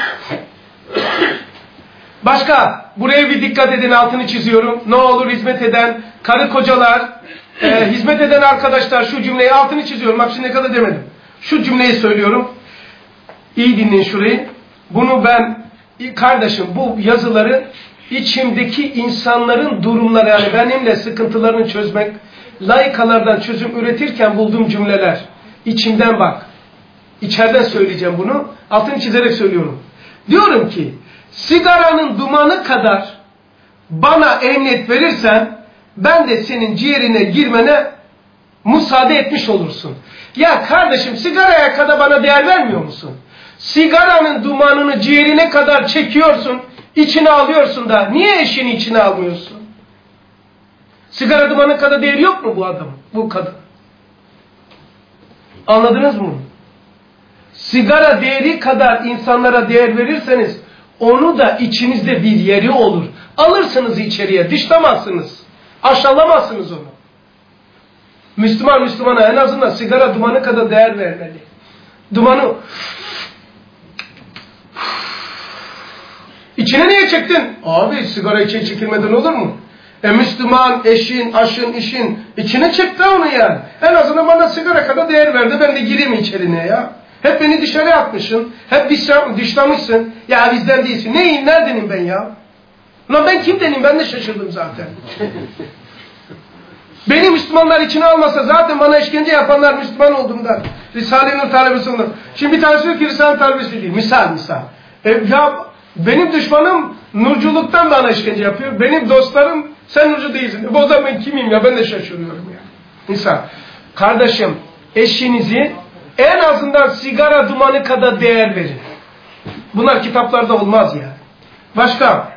Başka, buraya bir dikkat edin altını çiziyorum. Ne olur hizmet eden karı kocalar, e, hizmet eden arkadaşlar şu cümleyi altını çiziyorum. Bak şimdiye kadar demedim. Şu cümleyi söylüyorum. İyi dinleyin şurayı. Bunu ben, kardeşim bu yazıları içimdeki insanların durumları yani benimle sıkıntılarını çözmek, laikalardan çözüm üretirken bulduğum cümleler. İçimden bak. İçeriden söyleyeceğim bunu. Altını çizerek söylüyorum. Diyorum ki, sigaranın dumanı kadar bana emniyet verirsen ben de senin ciğerine girmene müsaade etmiş olursun. Ya kardeşim sigaraya kadar bana değer vermiyor musun? Sigaranın dumanını ciğerine kadar çekiyorsun, içine alıyorsun da niye eşini içine almıyorsun? Sigara dumanı kadar değeri yok mu bu adam, bu kadın? Anladınız mı? Sigara değeri kadar insanlara değer verirseniz onu da içinizde bir yeri olur. Alırsınız içeriye, dışlamazsınız. Aşağılamazsınız onu. Müslüman Müslümana en azından sigara dumanı kadar değer vermeli. Dumanı içine niye çektin? Abi sigara içine çekilmeden olur mu? E Müslüman eşin, aşın, işin içine çekti onu yani. En azından bana sigara kadar değer verdi. Ben de gireyim içerine ya. Hep beni dışarı atmışsın. Hep dışlamışsın. Ya bizden değilsin. Neyim? Neredenim ben ya? Ulan ben kimdenim? Ben de şaşırdım zaten. Beni Müslümanlar içine almasa zaten bana işkence yapanlar Müslüman olduğumdan. Risale-i talebesi olduğumdan. Şimdi bir tanesi diyor ki Risale-i talebesi değil. Misal misal. E, ya benim düşmanım nurculuktan bana işkence yapıyor. Benim dostlarım sen nurcu değilsin. E, o zaman ben kimim ya? Ben de şaşırıyorum ya. Misal. Kardeşim eşinizi en azından sigara dumanı kadar değer verin. Bunlar kitaplarda olmaz ya. Başka.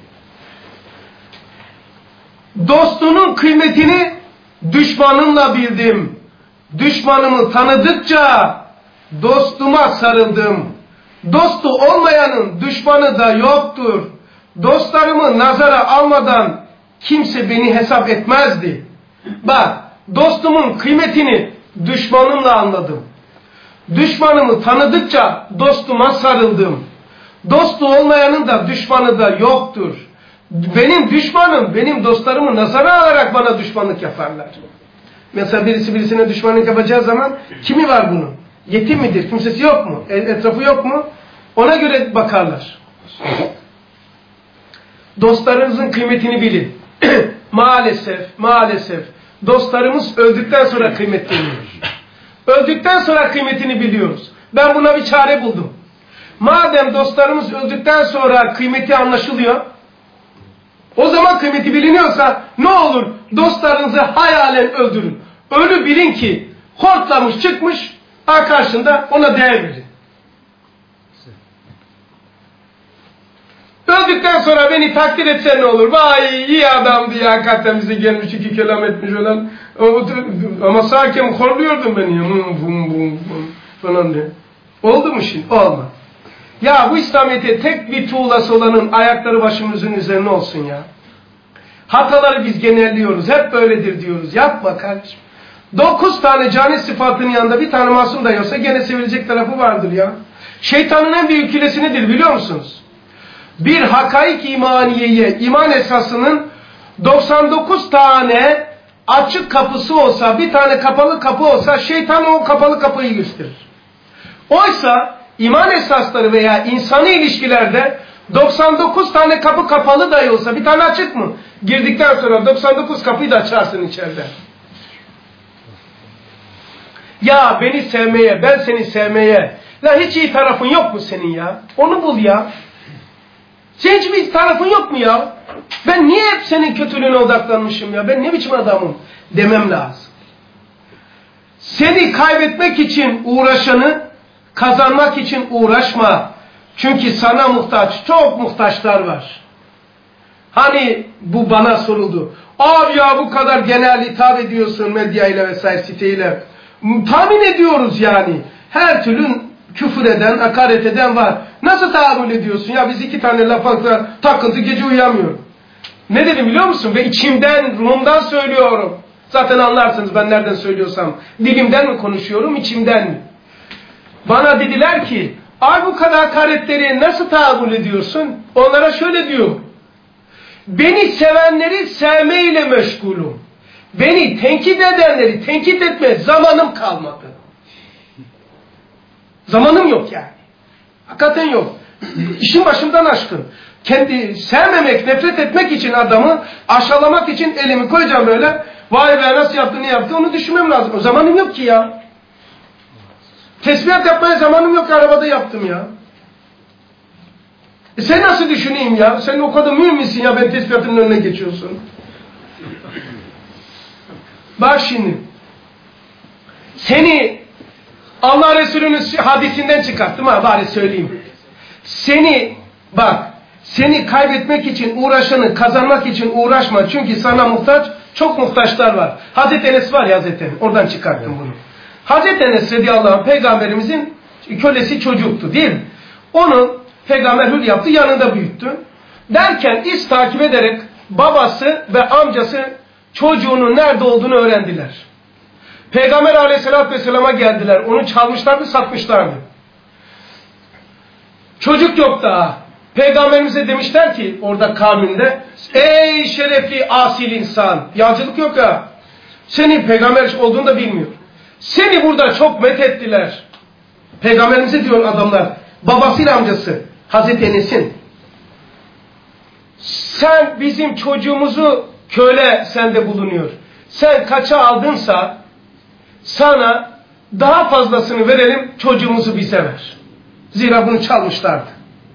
Dostunun kıymetini düşmanımla bildim. Düşmanımı tanıdıkça dostuma sarıldım. Dostu olmayanın düşmanı da yoktur. Dostlarımı nazara almadan kimse beni hesap etmezdi. Bak, dostumun kıymetini düşmanımla anladım. Düşmanımı tanıdıkça dostuma sarıldım. Dostu olmayanın da düşmanı da yoktur. Benim düşmanım, benim dostlarımı nazara alarak bana düşmanlık yaparlar. Mesela birisi birisine düşmanlık yapacağı zaman kimi var bunun? Yetim midir? Kimsesi yok mu? Etrafı yok mu? Ona göre bakarlar. Dostlarınızın kıymetini bilin. Maalesef, maalesef dostlarımız öldükten sonra kıymetleniyor. Öldükten sonra kıymetini biliyoruz. Ben buna bir çare buldum. Madem dostlarımız öldükten sonra kıymeti anlaşılıyor, o zaman kıymeti biliniyorsa ne olur dostlarınızı hayalen öldürün. Ölü bilin ki hortlamış çıkmış, karşında ona değer verin. Öldükten sonra beni takdir etsen ne olur? Vay iyi adamdı ya, hakikaten bize gelmiş iki kelam etmiş olan. Ama sakin horluyordun beni ya. Bum, bum, bum, falan diye. Oldu mu şimdi? Olma. Ya bu İslamiyet'e tek bir tuğlası olanın ayakları başımızın üzerine olsun ya. Hataları biz genelliyoruz. Hep böyledir diyoruz. Yapma kardeşim. Dokuz tane cani sıfatının yanında bir tane masum da olsa gene sevilecek tarafı vardır ya. Şeytanın en büyük hilesi nedir biliyor musunuz? Bir hakaik imaniyeye, iman esasının doksan dokuz tane açık kapısı olsa, bir tane kapalı kapı olsa şeytan o kapalı kapıyı gösterir. Oysa iman esasları veya insani ilişkilerde doksan dokuz tane kapı kapalı dahi olsa bir tane açık mı? Girdikten sonra doksan dokuz kapıyı da açarsın içeride. Ya beni sevmeye, ben seni sevmeye. La hiç iyi tarafın yok mu senin ya? Onu bul ya. Senin hiç bir tarafın yok mu ya? Ben niye hep senin kötülüğüne odaklanmışım ya? Ben ne biçim adamım demem lazım. Seni kaybetmek için uğraşanı kazanmak için uğraşma. Çünkü sana muhtaç, çok muhtaçlar var. Hani bu bana soruldu. Abi ya bu kadar genel hitap ediyorsun medyayla vesaire siteyle. Tahmin ediyoruz yani. Her türlü küfür eden, hakaret eden var. Nasıl tahammül ediyorsun? Ya biz iki tane lafa takıntı gece uyuyamıyorum. Ne dedim biliyor musun? Ve içimden, ruhumdan söylüyorum. Zaten anlarsınız ben nereden söylüyorsam. Dilimden mi konuşuyorum, içimden mi? Bana dediler ki, ay bu kadar hakaretleri nasıl tahammül ediyorsun? Onlara şöyle diyor. Beni sevenleri sevmeyle meşgulüm. Beni tenkit edenleri tenkit etme zamanım kalmadı. Zamanım yok yani. Hakikaten yok. İşin başımdan aşkın. Kendi sevmemek, nefret etmek için adamı aşağılamak için elimi koyacağım böyle. Vay be nasıl yaptı, ne yaptı onu düşünmem lazım. O zamanım yok ki ya. Tesbihat yapmaya zamanım yok, arabada yaptım ya. E sen nasıl düşüneyim ya? Sen o kadar mühim misin ya, ben tesbihatın önüne geçiyorsun. Bak şimdi. Seni Allah Resulü'nün hadisinden çıkarttım ha, bari söyleyeyim. Seni bak, seni kaybetmek için uğraşanı kazanmak için uğraşma. Çünkü sana muhtaç, çok muhtaçlar var. Hazreti Enes var ya, Hazreti Enes. Oradan çıkarttım bunu. Hazreti Enes radıyallahu anh peygamberimizin kölesi çocuktu değil mi? Onu peygamber hül yaptı, yanında büyüttü. Derken iz takip ederek babası ve amcası çocuğunun nerede olduğunu öğrendiler. Peygamber aleyhissalatü vesselam'a geldiler. Onu çalmışlardı, satmışlardı. Çocuk yok daha. Peygamberimize demişler ki orada kavminde, ey şerefli asil insan, yağcılık yok ya, senin peygamber olduğunu da bilmiyor. Seni burada çok methettiler. Peygamberimize diyor adamlar, babasıyla amcası Hazreti Enes'in, sen bizim çocuğumuzu, köle sende bulunuyor, sen kaça aldınsa sana daha fazlasını verelim, çocuğumuzu bize ver. Zira bunu çalmışlardı.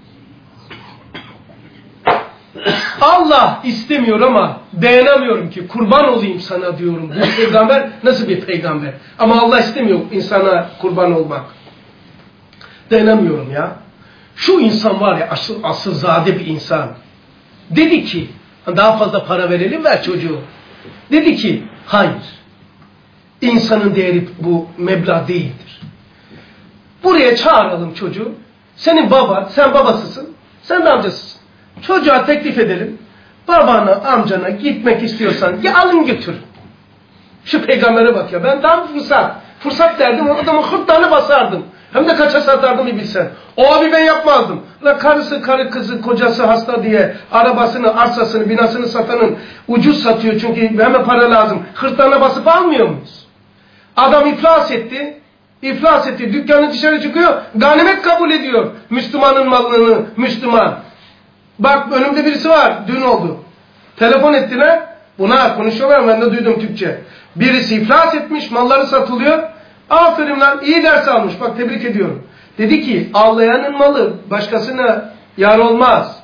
Allah istemiyor ama dayanamıyorum ki kurban olayım sana diyorum. Bu peygamber nasıl bir peygamber? Ama Allah istemiyor insana kurban olmak. Dayanamıyorum ya. Şu insan var ya, asıl, asılzade bir insan. Dedi ki daha fazla para verelim, ver çocuğu. Dedi ki hayır. İnsanın değeri bu meblağ değildir. Buraya çağıralım çocuğu. Senin baban, sen babasısın, sen de amcasısın. Çocuğa teklif edelim. Babana, amcana gitmek istiyorsan ya alın götür. Şu peygambere bak ya. Ben tam fırsat. Fırsat derdim. O adamın hırtlarını basardım. Hem de kaça satardım bir bilsen. O abi ben yapmazdım. La karısı, karı kızı, kocası hasta diye arabasını, arsasını, binasını satanın ucuz satıyor. Çünkü hemen para lazım. Hırtlarına basıp almıyor muyuz? Adam iflas etti. İflas etti. Dükkanı dışarı çıkıyor. Ganimet kabul ediyor. Müslümanın malını, Müslüman. Bak önümde birisi var. Dün oldu. Telefon ettiler. Buna konuşuyorlar. Ben de duydum Türkçe. Birisi iflas etmiş. Malları satılıyor. Aferin lan. İyi ders almış. Bak tebrik ediyorum. Dedi ki ağlayanın malı başkasına yar olmaz.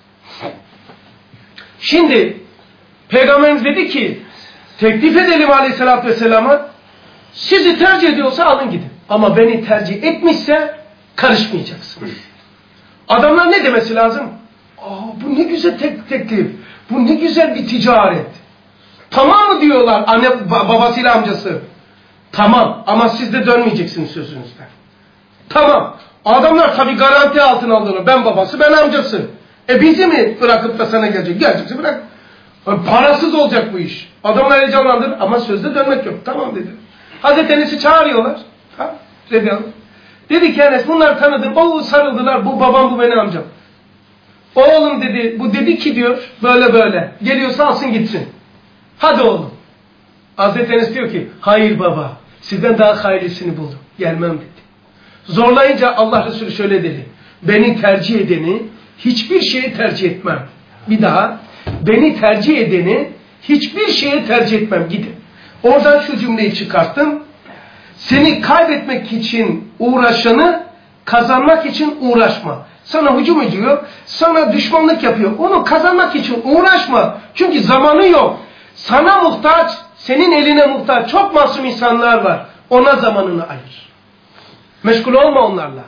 Şimdi Peygamberimiz dedi ki teklif edelim Aleyhisselatü Vesselam'a. Sizi tercih ediyorsa alın gidin. Ama beni tercih etmişse karışmayacaksınız. Adamlar ne demesi lazım? Aa, bu ne güzel tek teklif. Bu ne güzel bir ticaret. Tamam mı diyorlar anne babasıyla amcası. Tamam ama siz de dönmeyeceksiniz sözünüzden. Tamam. Adamlar tabii garanti altına aldılar. Ben babası ben amcası. E bizi mi bırakıp da sana gelecek? Gelecekse bırak. Parasız olacak bu iş. Adamlar heyecanlandır ama sözde dönmek yok. Tamam dedi. Hazreti Enes'i çağırıyorlar. Ha? Dedi ki Enes bunlar tanıdım. O sarıldılar. Bu babam bu benim amcam. Oğlum dedi. Bu dedi ki diyor böyle böyle. Geliyorsa alsın gitsin. Hadi oğlum. Hazreti Enes diyor ki hayır baba. Sizden daha hayırlısını buldum. Gelmem dedi. Zorlayınca Allah Resulü şöyle dedi. Beni tercih edeni hiçbir şeye tercih etmem. Bir daha. Beni tercih edeni hiçbir şeye tercih etmem. Gidin. Oradan şu cümleyi çıkarttım. Seni kaybetmek için uğraşanı kazanmak için uğraşma. Sana hücum ediyor, sana düşmanlık yapıyor. Onu kazanmak için uğraşma. Çünkü zamanı yok. Sana muhtaç, senin eline muhtaç çok masum insanlar var. Ona zamanını ayır. Meşgul olma onlarla.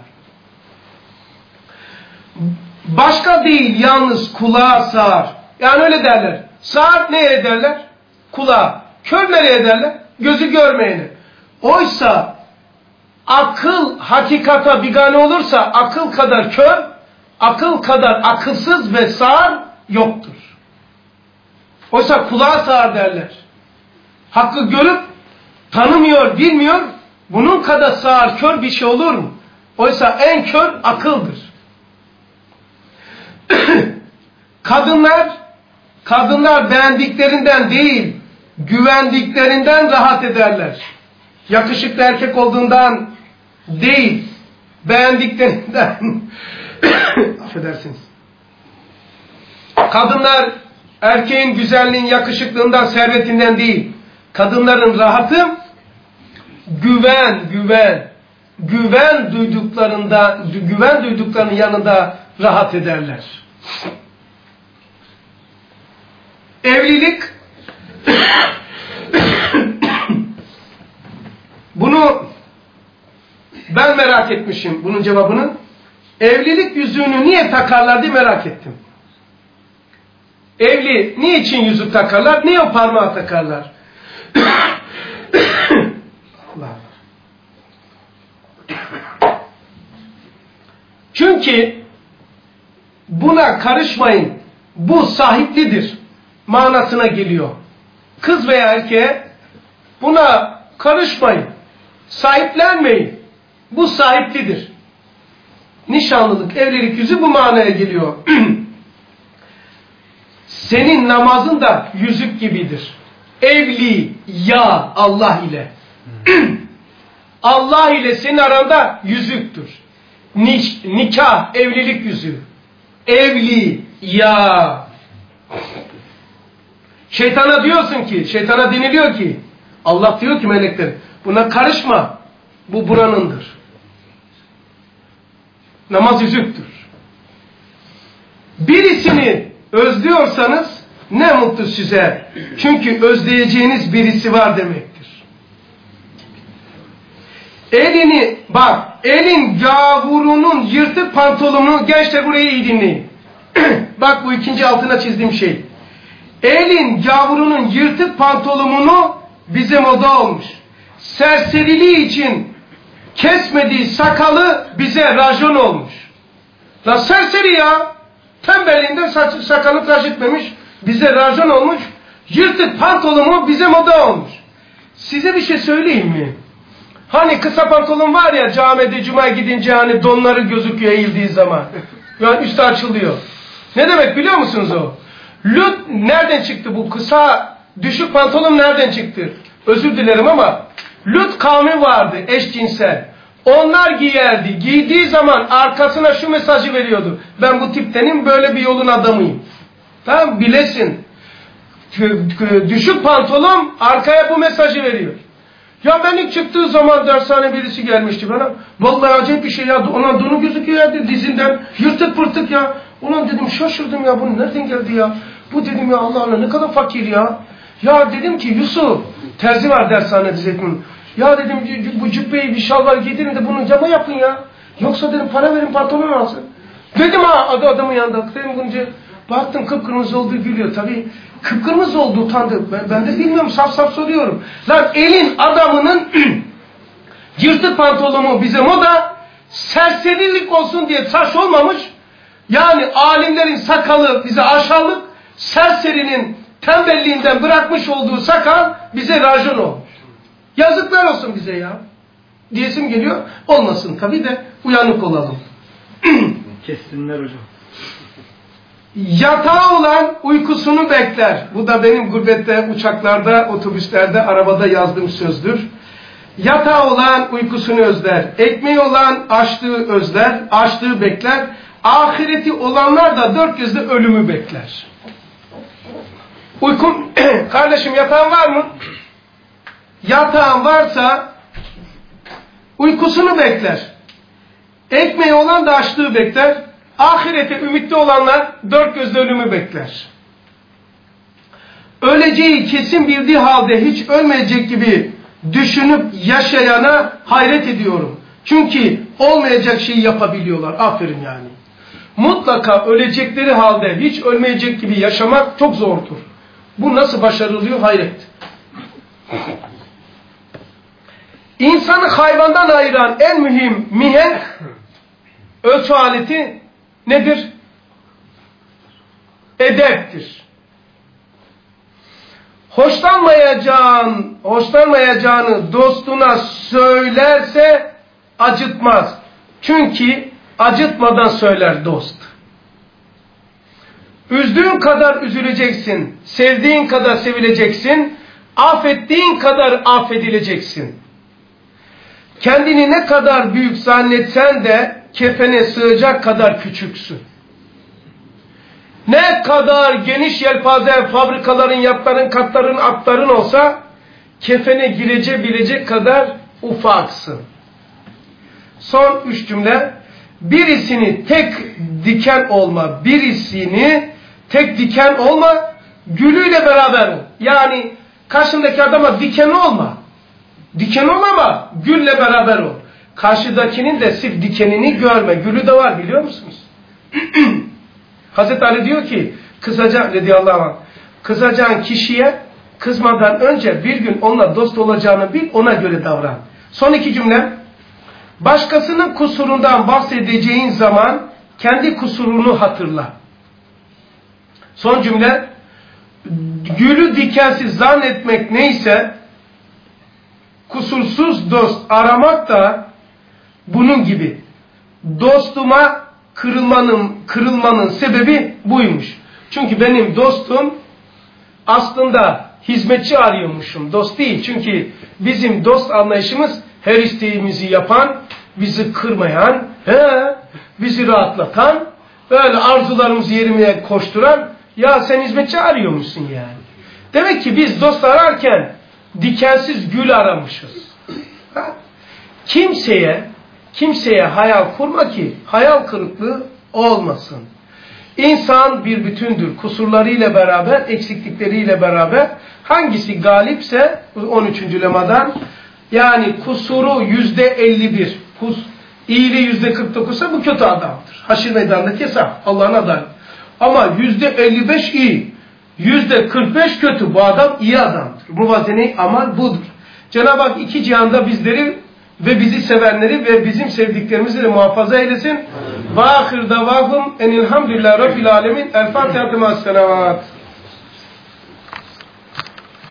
Başka değil, yalnız kulağa sağır. Yani öyle derler. Sağır neye derler? Kulağa. Kör nereye derler? Gözü görmeyeni. Oysa akıl hakikata bigane olursa akıl kadar kör, akıl kadar akılsız ve sağır yoktur. Oysa kulağa sağır derler. Hakkı görüp tanımıyor, bilmiyor. Bunun kadar sağır, kör bir şey olur mu? Oysa en kör akıldır. Kadınlar, kadınlar beğendiklerinden değil, güvendiklerinden rahat ederler. Yakışıklı erkek olduğundan değil, beğendiklerinden. Affedersiniz. Kadınlar erkeğin güzelliğin, yakışıklığından, servetinden değil. Kadınların rahatı güven, güven, güven duyduklarında, güven duyduklarının yanında rahat ederler. Evlilik bunu ben merak etmişim bunun cevabını. Evlilik yüzüğünü niye takarlar diye merak ettim. Evli niçin yüzük takarlar? Niye o parmağı takarlar? Allah. Çünkü buna karışmayın. Bu sahiplidir manasına geliyor. Kız veya erkeğe buna karışmayın. Sahiplenmeyin. Bu sahiplidir. Nişanlılık, evlilik yüzü bu manaya geliyor. Senin namazın da yüzük gibidir. Evli ya Allah ile. Allah ile senin aranda yüzüktür. Nik, nikah, evlilik yüzüğü. Evli ya. Şeytana diyorsun ki, şeytana deniliyor ki, Allah diyor ki melekler, buna karışma. Bu buranındır. Namaz yüzüktür. Birisini özlüyorsanız ne mutlu size. Çünkü özleyeceğiniz birisi var demektir. Elini, bak, elin gavurunun yırtık pantolonunu, gençler burayı iyi dinleyin. Bak bu ikinci altına çizdiğim şey. Elin gavurunun yırtık pantolonunu bize moda olmuş. Serseriliği için kesmediği sakalı bize rajon olmuş. La serseri ya. Tembeliğinden sakalı tıraş etmemiş. Bize rajon olmuş. Yırtık pantolonu bize moda olmuş. Size bir şey söyleyeyim mi? Hani kısa pantolon var ya, camide cuma gidince hani donları gözüküyor eğildiği zaman. Yani üstü açılıyor. Ne demek biliyor musunuz o? Lut nereden çıktı bu kısa düşük pantolon nereden çıktı? Özür dilerim ama Lut kavmi vardı eşcinsel. Onlar giyerdi. Giydiği zaman arkasına şu mesajı veriyordu. Ben bu tiptenim, böyle bir yolun adamıyım. Tamam, bilesin. Düşük pantolon arkaya bu mesajı veriyor. Ya ben ilk çıktığı zaman dershane birisi gelmişti bana. Vallahi acayip bir şey ya. Ona donu gözüküyor ya dizinden. Yırtık pırtık ya. Ulan dedim şaşırdım ya. Bu nereden geldi ya? Bu dedim ya Allah Allah ne kadar fakir ya. Ya dedim ki Yusuf. Terzi var dershanede Zeytin. Ya dedim bu cübbeyi bir şalvar giydirin de bunu cama yapın ya. Yoksa dedim para verin pantolon alsın. Dedim ha adı adamın yanında. Dedim bunca. Baktım kıpkırmızı oldu gülüyor. Tabii kıpkırmızı oldu utandı. Ben, ben de bilmiyorum saf saf soruyorum. Lan elin adamının yırtık pantolonu bize moda serserilik olsun diye saç olmamış. Yani alimlerin sakalı bize aşağılık, serserinin tembelliğinden bırakmış olduğu sakal bize rajon olmuş. Yazıklar olsun bize ya. Diyesim geliyor. Olmasın tabii de uyanık olalım. Kessinler hocam. Yatağı olan uykusunu bekler. Bu da benim gurbette, uçaklarda, otobüslerde, arabada yazdığım sözdür. Yatağı olan uykusunu özler. Ekmeği olan açlığı özler, açlığı bekler. Ahireti olanlar da dört gözle ölümü bekler. Uykum, kardeşim yatağın var mı? Yatağın varsa uykusunu bekler. Ekmeği olan da açlığı bekler. Ahirete ümitli olanlar dört gözle ölümü bekler. Öleceği kesin bildiği halde hiç ölmeyecek gibi düşünüp yaşayana hayret ediyorum. Çünkü olmayacak şeyi yapabiliyorlar. Aferin yani. Mutlaka ölecekleri halde hiç ölmeyecek gibi yaşamak çok zordur. Bu nasıl başarılıyor? Hayret. İnsanı hayvandan ayıran en mühim mihenk ölçü aleti nedir? Edeptir. Hoşlanmayacağın, hoşlanmayacağını dostuna söylerse acıtmaz. Çünkü acıtmadan söyler dost. Üzdüğün kadar üzüleceksin, sevdiğin kadar sevileceksin, affettiğin kadar affedileceksin. Kendini ne kadar büyük zannetsen de kefene sığacak kadar küçüksün. Ne kadar geniş yelpaze fabrikaların, yatların, katların, atların olsa kefene girebilecek kadar ufaksın. Son üç cümle. Birisini tek diken olma, birisini tek diken olma, gülüyle beraber ol. Yani karşındaki adama diken olma. Diken ol ama gülle beraber ol. Karşıdakinin de sırf dikenini görme. Gülü de var biliyor musunuz? Hazreti Ali diyor ki kızacağın, radıyallahu anh, kızacağın kişiye kızmadan önce bir gün onunla dost olacağını bil, ona göre davran. Son iki cümle. Başkasının kusurundan bahsedeceğin zaman kendi kusurunu hatırla. Son cümle. Gülü dikensiz zannetmek neyse kusursuz dost aramak da bunun gibi. Dostuma kırılmanın, kırılmanın sebebi buymuş. Çünkü benim dostum aslında hizmetçi arıyormuşum. Dost değil. Çünkü bizim dost anlayışımız her isteğimizi yapan, bizi kırmayan, he, bizi rahatlatan, böyle arzularımızı yerine koşturan, ya sen hizmetçi arıyormuşsun yani. Demek ki biz dost ararken dikensiz gül aramışız. Ha? Kimseye, kimseye hayal kurma ki hayal kırıklığı olmasın. İnsan bir bütündür. Kusurlarıyla beraber, eksiklikleriyle beraber hangisi galipse on üçüncü lemadan yani kusuru yüzde elli bir, kus, iyiliği yüzde kırk dokuzsa bu kötü adamdır. Haşir meydanındaki hesap. Allah'ın adamı. Ama yüzde elli beş iyi, yüzde kırk beş kötü. Bu adam iyi adamdır. Muvazene-i amal budur. Cenab-ı Hak iki cihanda bizleri ve bizi sevenleri ve bizim sevdiklerimizi de muhafaza eylesin. Ve ahir davahum enilhamdülillah rabbil alemin. El Fatiha.